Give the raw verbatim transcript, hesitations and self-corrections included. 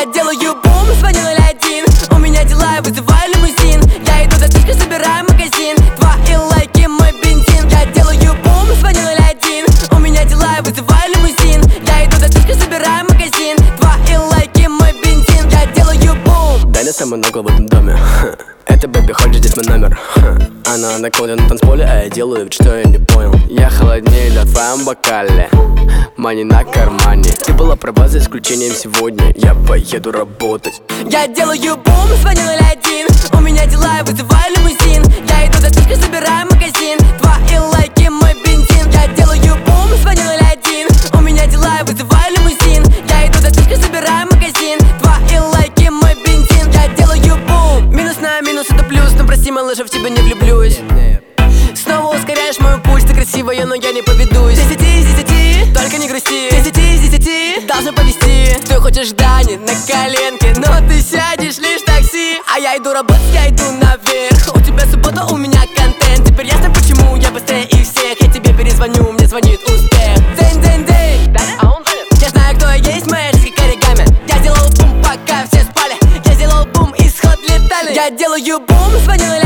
Я делаю бум, звоню ноль один. У меня дела, я вызываю лимузин. Я иду за тычкой, собираю магазин. Твои лайки, мой бензин. Я делаю бум, звоню ноль один. У меня дела, я вызываю лимузин. Я иду за тычкой, собираю магазин. Твои лайки, мой бензин. Я делаю бум. Дали самый много в этом доме. Это бэби хочет, здесь мой номер. Она на коде на танцполе, а я делаю вид, что я не понял. Я холоднее лед в твоем бокале. Мани на кармане. Ты была права за исключением сегодня. Я поеду работать. Я делаю бум, звоню ноль один. У меня дела, я вызываю лимузин. Я иду за тычкой, собираю магазин. Твои лайки, мой бензин. Я делаю бум, звоню ноль один. У меня дела, я вызываю лимузин. Я иду за тычкой, собираю магазин. Твои лайки, мой бензин. Я делаю бум. Минус на минус это плюс. Но прости, малыша, в тебя не влюблюсь. Снова ускоряешь мой пульс. Ты красивая, но я не поведусь. С десяти из десяти, только не грусти. С десяти из десяти, должно повезти. Ты хочешь Дани на коленке, но ты сядешь лишь в такси. А я иду работать, я иду наверх. У тебя суббота, у меня контент. Теперь ясно, почему я быстрее их всех. Я тебе перезвоню, мне звонит успех. День, день, день. Я знаю, кто я есть, моя жизнь как оригами. Я делал бум, пока все спали. Я сделал бум, исход летали. Я делаю бум, звоню